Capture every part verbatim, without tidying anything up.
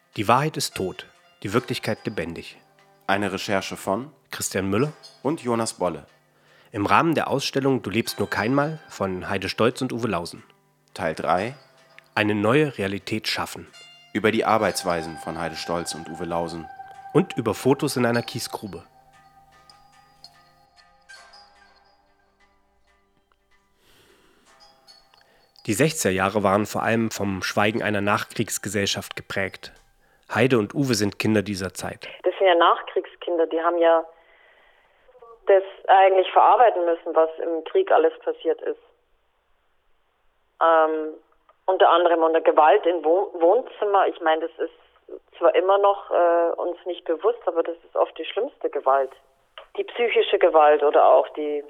Die Wahrheit ist tot, die Wirklichkeit lebendig. Eine Recherche von Christian Müller und Jonas Bolle. Im Rahmen der Ausstellung Du lebst nur keinmal von Heide Stolz und Uwe Lausen. Teil drei. Eine neue Realität schaffen. Über die Arbeitsweisen von Heide Stolz und Uwe Lausen. Und über Fotos in einer Kiesgrube. Die sechziger Jahre waren vor allem vom Schweigen einer Nachkriegsgesellschaft geprägt. Heide und Uwe sind Kinder dieser Zeit. Das sind ja Nachkriegskinder, die haben ja das eigentlich verarbeiten müssen, was im Krieg alles passiert ist. Ähm, unter anderem unter Gewalt im Wohn- Wohnzimmer. Ich meine, das ist zwar immer noch äh, uns nicht bewusst, aber das ist oft die schlimmste Gewalt. Die psychische Gewalt oder auch die,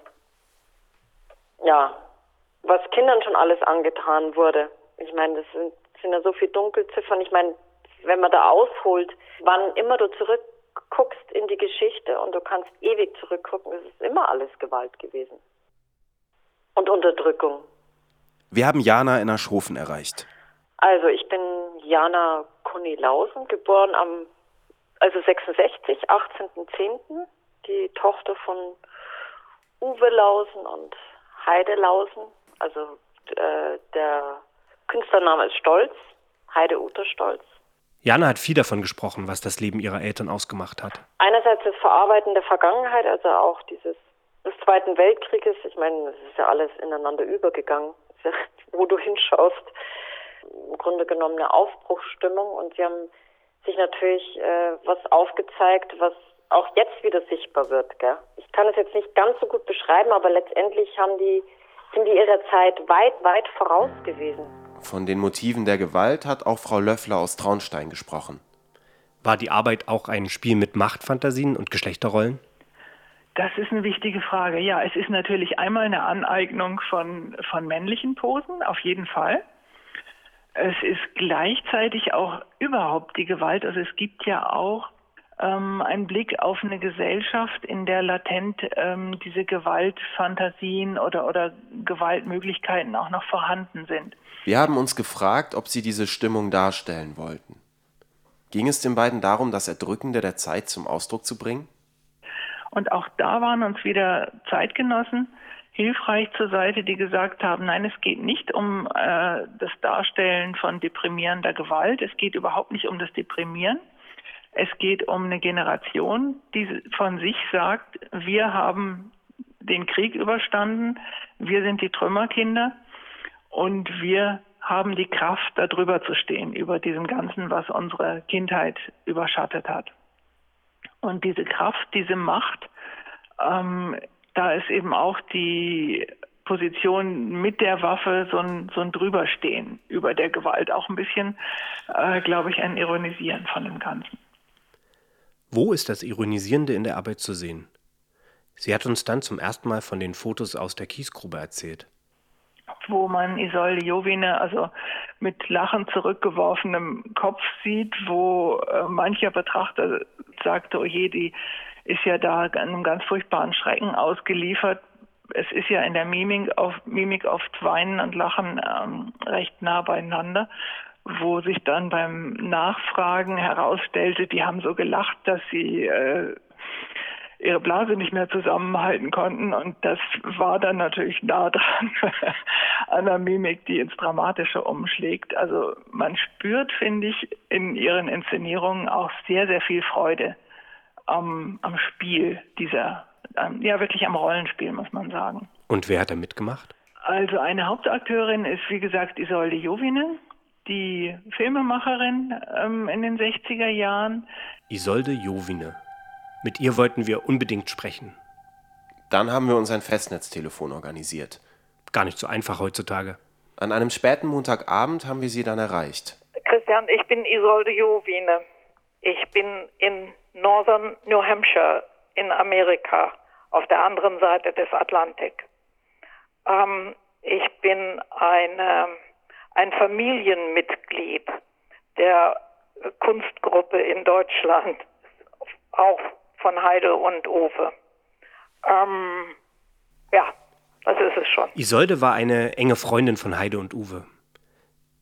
ja, was Kindern schon alles angetan wurde. Ich meine, das sind, sind ja so viele Dunkelziffern. Ich meine, wenn man da ausholt, wann immer du zurückguckst in die Geschichte und du kannst ewig zurückgucken, es ist immer alles Gewalt gewesen. Und Unterdrückung. Wir haben Jana in Aschhofen erreicht. Also ich bin Jana Conny Lausen, geboren am also sechsundsechzig, achtzehnten zehnten Die Tochter von Uwe Lausen und Heide Lausen. Also äh, der Künstlername ist Stolz, Heide Uta Stolz. Jana hat viel davon gesprochen, was das Leben ihrer Eltern ausgemacht hat. Einerseits das Verarbeiten der Vergangenheit, also auch dieses des Zweiten Weltkrieges. Ich meine, es ist ja alles ineinander übergegangen, ja, wo du hinschaust. Im Grunde genommen eine Aufbruchsstimmung, und sie haben sich natürlich äh, was aufgezeigt, was auch jetzt wieder sichtbar wird. Gell? Ich kann es jetzt nicht ganz so gut beschreiben, aber letztendlich haben die, sind die ihrer Zeit weit, weit voraus gewesen. Von den Motiven der Gewalt hat auch Frau Löffler aus Traunstein gesprochen. War die Arbeit auch ein Spiel mit Machtfantasien und Geschlechterrollen? Das ist eine wichtige Frage. Ja, es ist natürlich einmal eine Aneignung von, von männlichen Posen, auf jeden Fall. Es ist gleichzeitig auch überhaupt die Gewalt. Also es gibt ja auch ähm, einen Blick auf eine Gesellschaft, in der latent ähm, diese Gewaltfantasien oder, oder Gewaltmöglichkeiten auch noch vorhanden sind. Wir haben uns gefragt, ob sie diese Stimmung darstellen wollten. Ging es den beiden darum, das Erdrückende der Zeit zum Ausdruck zu bringen? Und auch da waren uns wieder Zeitgenossen hilfreich zur Seite, die gesagt haben, nein, es geht nicht um äh, das Darstellen von deprimierender Gewalt, es geht überhaupt nicht um das Deprimieren. Es geht um eine Generation, die von sich sagt, wir haben den Krieg überstanden, wir sind die Trümmerkinder und wir haben die Kraft, da drüber zu stehen, über diesem Ganzen, was unsere Kindheit überschattet hat. Und diese Kraft, diese Macht, ähm, da ist eben auch die Position mit der Waffe so ein, so ein Drüberstehen über der Gewalt. Auch ein bisschen, äh, glaube ich, ein Ironisieren von dem Ganzen. Wo ist das Ironisierende in der Arbeit zu sehen? Sie hat uns dann zum ersten Mal von den Fotos aus der Kiesgrube erzählt. Wo man Isolde Jovine also mit lachend zurückgeworfenem Kopf sieht, wo äh, mancher Betrachter sagte, oh je, die ist ja da einem ganz furchtbaren Schrecken ausgeliefert. Es ist ja in der Mimik auf Mimik oft Weinen und Lachen ähm, recht nah beieinander, wo sich dann beim Nachfragen herausstellte, die haben so gelacht, dass sie äh, ihre Blase nicht mehr zusammenhalten konnten, und das war dann natürlich nah dran an der Mimik, die ins Dramatische umschlägt. Also man spürt, finde ich, in ihren Inszenierungen auch sehr, sehr viel Freude am, am Spiel dieser, am, ja wirklich am Rollenspiel, muss man sagen. Und wer hat da mitgemacht? Also eine Hauptakteurin ist, wie gesagt, Isolde Jovine, die Filmemacherin ähm, in den sechziger Jahren. Isolde Jovine. Mit ihr wollten wir unbedingt sprechen. Dann haben wir uns ein Festnetztelefon organisiert. Gar nicht so einfach heutzutage. An einem späten Montagabend haben wir sie dann erreicht. Christian, ich bin Isolde Jovine. Ich bin in Northern New Hampshire in Amerika, auf der anderen Seite des Atlantik. Ähm, ich bin eine, ein Familienmitglied der Kunstgruppe in Deutschland, auch von Heide und Uwe. Ähm, ja, das ist es schon. Isolde war eine enge Freundin von Heide und Uwe.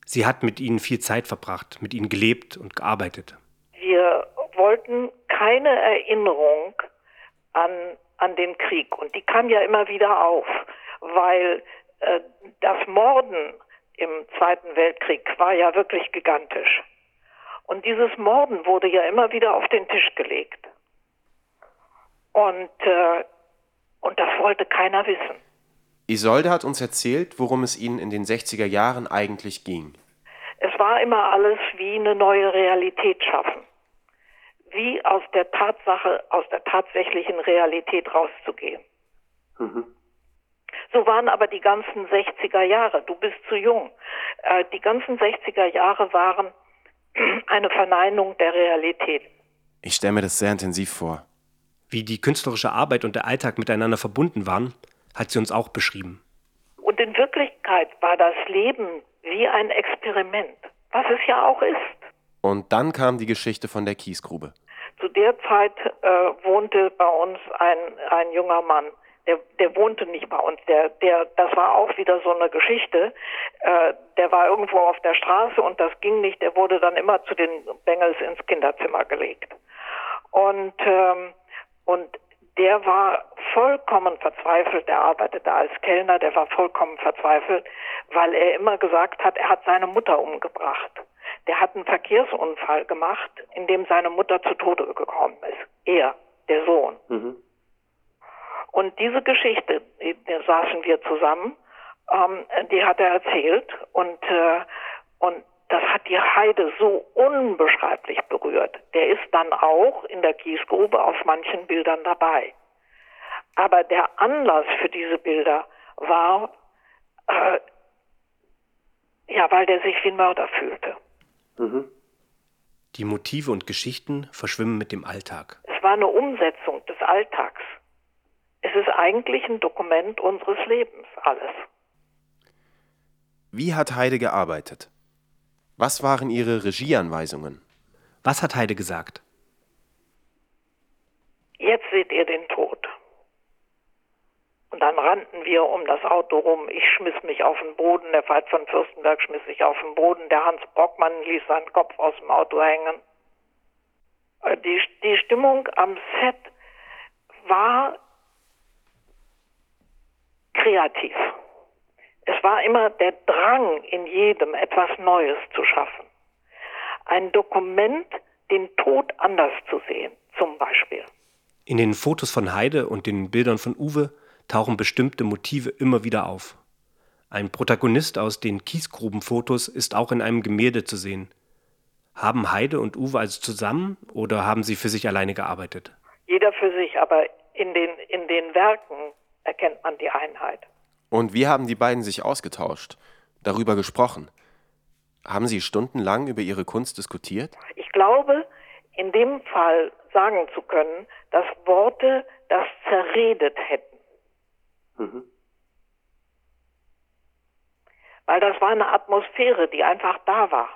Sie hat mit ihnen viel Zeit verbracht, mit ihnen gelebt und gearbeitet. Wir wollten keine Erinnerung an, an den Krieg. Und die kam ja immer wieder auf, weil äh, das Morden im Zweiten Weltkrieg war ja wirklich gigantisch. Und dieses Morden wurde ja immer wieder auf den Tisch gelegt. Und, äh, und das wollte keiner wissen. Isolde hat uns erzählt, worum es ihnen in den sechziger Jahren eigentlich ging. Es war immer alles wie eine neue Realität schaffen. Wie aus der Tatsache, aus der tatsächlichen Realität rauszugehen. Mhm. So waren aber die ganzen sechziger Jahre. Du bist zu jung. Äh, die ganzen sechziger Jahre waren eine Verneinung der Realität. Ich stelle mir das sehr intensiv vor. Wie die künstlerische Arbeit und der Alltag miteinander verbunden waren, hat sie uns auch beschrieben. Und in Wirklichkeit war das Leben wie ein Experiment, was es ja auch ist. Und dann kam die Geschichte von der Kiesgrube. Zu der Zeit äh, wohnte bei uns ein, ein junger Mann. Der, der wohnte nicht bei uns. Der, der, das war auch wieder so eine Geschichte. Äh, der war irgendwo auf der Straße und das ging nicht. Der wurde dann immer zu den Bengels ins Kinderzimmer gelegt. Und, ähm, und der war vollkommen verzweifelt. Der arbeitete als Kellner. Der war vollkommen verzweifelt, weil er immer gesagt hat, er hat seine Mutter umgebracht. Der hat einen Verkehrsunfall gemacht, in dem seine Mutter zu Tode gekommen ist. Er, der Sohn. Mhm. Und diese Geschichte, die, da saßen wir zusammen, ähm, die hat er erzählt und, äh, und das hat die Heide so unbeschreiblich berührt. Der ist dann auch in der Kiesgrube auf manchen Bildern dabei. Aber der Anlass für diese Bilder war, äh, ja, weil der sich wie ein Mörder fühlte. Mhm. Die Motive und Geschichten verschwimmen mit dem Alltag. Es war eine Umsetzung des Alltags. Es ist eigentlich ein Dokument unseres Lebens, alles. Wie hat Heide gearbeitet? Was waren ihre Regieanweisungen? Was hat Heide gesagt? Jetzt seht ihr den Tod. Und dann rannten wir um das Auto rum. Ich schmiss mich auf den Boden. Der Veit von Fürstenberg schmiss sich auf den Boden. Der Hans Brockmann ließ seinen Kopf aus dem Auto hängen. Die, die Stimmung am Set war kreativ. Es war immer der Drang in jedem, etwas Neues zu schaffen. Ein Dokument, den Tod anders zu sehen, zum Beispiel. In den Fotos von Heide und den Bildern von Uwe tauchen bestimmte Motive immer wieder auf. Ein Protagonist aus den Kiesgrubenfotos ist auch in einem Gemälde zu sehen. Haben Heide und Uwe also zusammen oder haben sie für sich alleine gearbeitet? Jeder für sich, aber in den, in den Werken erkennt man die Einheit. Und wie haben die beiden sich ausgetauscht, darüber gesprochen? Haben sie stundenlang über ihre Kunst diskutiert? Ich glaube, in dem Fall sagen zu können, dass Worte das zerredet hätten. Mhm. Weil das war eine Atmosphäre, die einfach da war.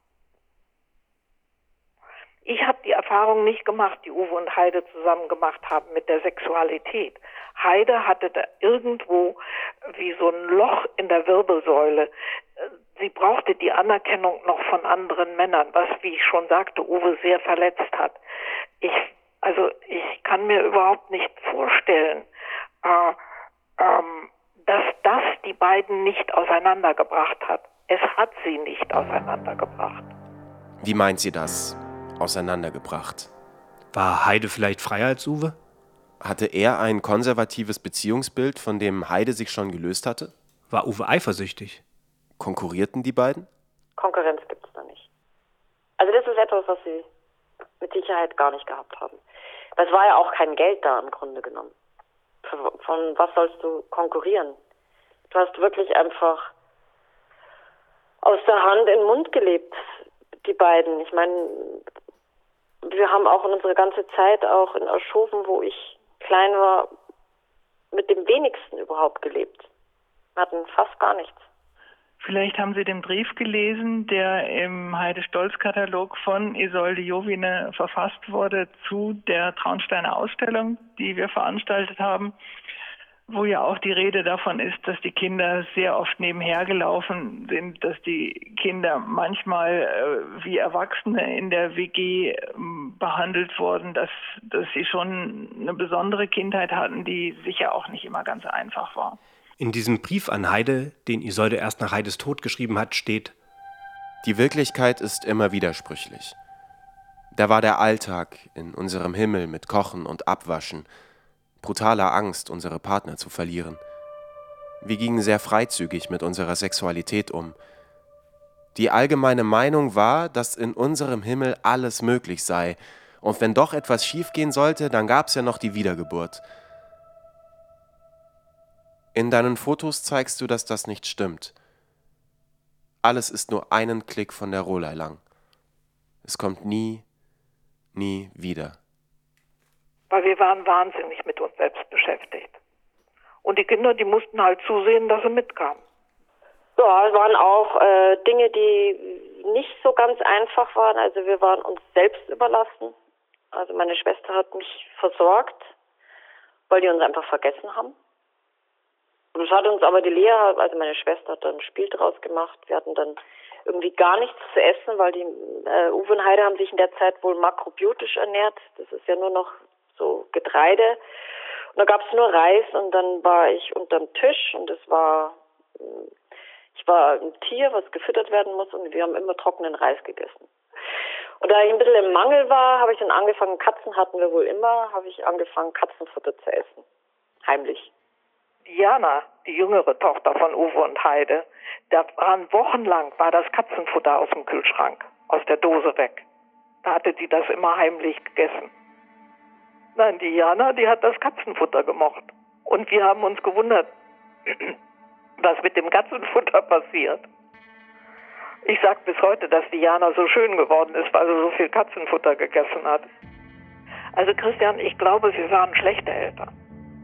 Ich habe die Erfahrung nicht gemacht, die Uwe und Heide zusammen gemacht haben mit der Sexualität. Heide hatte da irgendwo wie so ein Loch in der Wirbelsäule. Sie brauchte die Anerkennung noch von anderen Männern, was, wie ich schon sagte, Uwe sehr verletzt hat. Ich, also ich kann mir überhaupt nicht vorstellen, äh, ähm, dass das die beiden nicht auseinandergebracht hat. Es hat sie nicht auseinandergebracht. Wie meint sie das? Auseinandergebracht. War Heide vielleicht freier als Uwe? Hatte er ein konservatives Beziehungsbild, von dem Heide sich schon gelöst hatte? War Uwe eifersüchtig? Konkurrierten die beiden? Konkurrenz gibt es da nicht. Also das ist etwas, was sie mit Sicherheit gar nicht gehabt haben. Es war ja auch kein Geld da im Grunde genommen. Von was sollst du konkurrieren? Du hast wirklich einfach aus der Hand in den Mund gelebt, die beiden. Ich meine, wir haben auch in unserer ganzen Zeit, auch in Erschoven, wo ich klein war, mit dem wenigsten überhaupt gelebt. Wir hatten fast gar nichts. Vielleicht haben Sie den Brief gelesen, der im Heide-Stolz-Katalog von Isolde Jovine verfasst wurde zu der Traunsteiner Ausstellung, die wir veranstaltet haben, wo ja auch die Rede davon ist, dass die Kinder sehr oft nebenher gelaufen sind, dass die Kinder manchmal äh, wie Erwachsene in der W G äh, behandelt wurden, dass, dass sie schon eine besondere Kindheit hatten, die sicher auch nicht immer ganz einfach war. In diesem Brief an Heide, den Isolde erst nach Heides Tod geschrieben hat, steht: Die Wirklichkeit ist immer widersprüchlich. Da war der Alltag in unserem Himmel mit Kochen und Abwaschen, brutaler Angst, unsere Partner zu verlieren. Wir gingen sehr freizügig mit unserer Sexualität um. Die allgemeine Meinung war, dass in unserem Himmel alles möglich sei, und wenn doch etwas schiefgehen sollte, dann gab es ja noch die Wiedergeburt. In deinen Fotos zeigst du, dass das nicht stimmt. Alles ist nur einen Klick von der Rolei lang. Es kommt nie, nie wieder. Weil wir waren wahnsinnig mit uns selbst beschäftigt. Und die Kinder, die mussten halt zusehen, dass sie mitkamen. Ja, es waren auch äh, Dinge, die nicht so ganz einfach waren. Also wir waren uns selbst überlassen. Also meine Schwester hat mich versorgt, weil die uns einfach vergessen haben. Das hat uns aber die Lea, also meine Schwester, hat dann ein Spiel draus gemacht. Wir hatten dann irgendwie gar nichts zu essen, weil die äh, Uwe und Heide haben sich in der Zeit wohl makrobiotisch ernährt. Das ist ja nur noch so Getreide. Und da gab es nur Reis und dann war ich unterm Tisch und es war, ich war ein Tier, was gefüttert werden muss und wir haben immer trockenen Reis gegessen. Und da ich ein bisschen im Mangel war, habe ich dann angefangen, Katzen hatten wir wohl immer, habe ich angefangen, Katzenfutter zu essen. Heimlich. Diana, die jüngere Tochter von Uwe und Heide, da waren wochenlang, war das Katzenfutter aus dem Kühlschrank, aus der Dose weg. Da hatte die das immer heimlich gegessen. Nein, Diana, die hat das Katzenfutter gemocht. Und wir haben uns gewundert, was mit dem Katzenfutter passiert. Ich sag bis heute, dass Diana so schön geworden ist, weil sie so viel Katzenfutter gegessen hat. Also Christian, ich glaube, wir waren schlechte Eltern.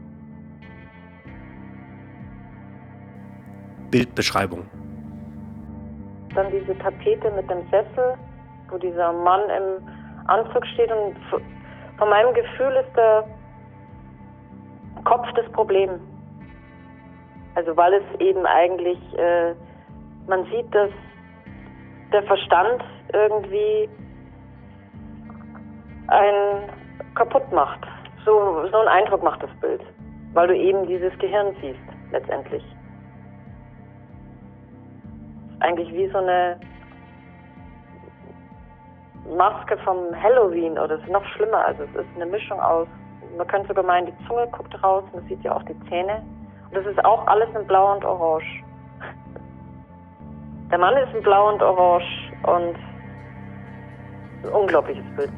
Bildbeschreibung. Dann diese Tapete mit dem Sessel, wo dieser Mann im Anzug steht und von meinem Gefühl ist der Kopf das Problem. Also weil es eben eigentlich, äh, man sieht, dass der Verstand irgendwie einen kaputt macht. So, so einen Eindruck macht das Bild, weil du eben dieses Gehirn siehst, letztendlich. Eigentlich wie so eine Maske vom Halloween oder es ist noch schlimmer. Also es ist eine Mischung aus, man könnte sogar meinen, die Zunge guckt raus, man sieht ja auch die Zähne. Und das ist auch alles in Blau und Orange. Der Mann ist in Blau und Orange und ein unglaubliches Bild.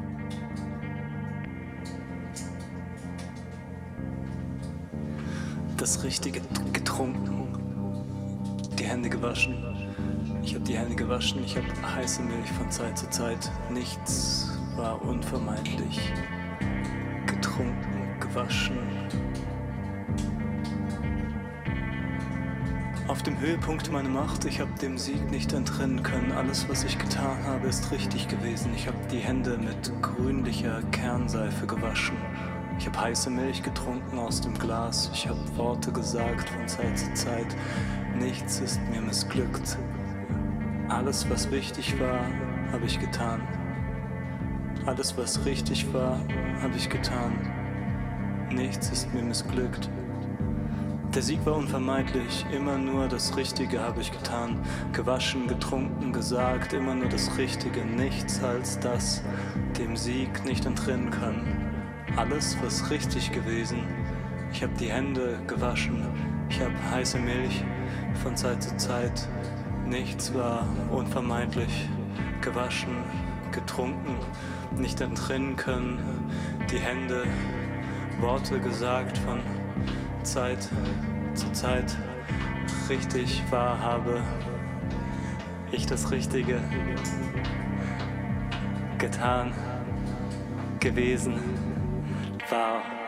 Das Richtige getrunken, die Hände gewaschen. Ich habe die Hände gewaschen, ich habe heiße Milch von Zeit zu Zeit. Nichts war unvermeidlich. Getrunken, gewaschen. Auf dem Höhepunkt meiner Macht, ich habe dem Sieg nicht entrinnen können. Alles, was ich getan habe, ist richtig gewesen. Ich habe die Hände mit grünlicher Kernseife gewaschen. Ich habe heiße Milch getrunken aus dem Glas. Ich habe Worte gesagt von Zeit zu Zeit. Nichts ist mir missglückt. Alles, was wichtig war, habe ich getan. Alles, was richtig war, habe ich getan. Nichts ist mir missglückt. Der Sieg war unvermeidlich, immer nur das Richtige habe ich getan. Gewaschen, getrunken, gesagt, immer nur das Richtige. Nichts als das dem Sieg nicht entrinnen kann. Alles, was richtig gewesen. Ich habe die Hände gewaschen. Ich habe heiße Milch von Zeit zu Zeit. Nichts war unvermeidlich. Gewaschen, getrunken, nicht entrinnen können. Die Hände, Worte gesagt von Zeit zu Zeit. Richtig wahr habe ich das Richtige getan, gewesen, war.